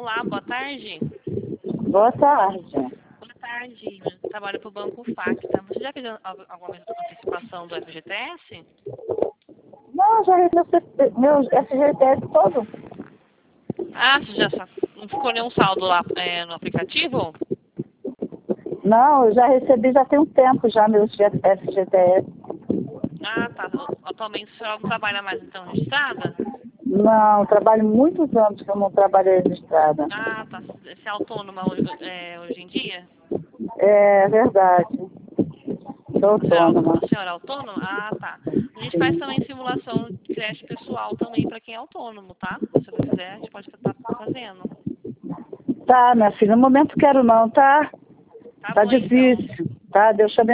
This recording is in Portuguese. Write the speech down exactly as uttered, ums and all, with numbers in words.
Olá, boa tarde. Boa tarde. Boa tarde. Eu trabalho para o Banco Facta. Você já fez al- alguma antecipação do F G T S? Não, já recebi meu F G T S todo. Ah, você já sa- não ficou nenhum saldo lá é, no aplicativo? Não, eu já recebi já tem um tempo já meu F G T S. Ah, tá. Atualmente a senhora não trabalha mais então registrada? Não, trabalho muitos anos que eu não trabalhei registrada. Ah, tá. Você é autônoma hoje, é, hoje em dia? É verdade. Sou A senhora, autônoma. a senhora é autônoma? Ah, tá. A gente faz Sim. também simulação de creche pessoal também para quem é autônomo, tá? Se você quiser, a gente pode estar fazendo. Tá, minha filha, no momento quero não, tá? Tá Tá bom, então. difícil. Tá, Deus te abençoe.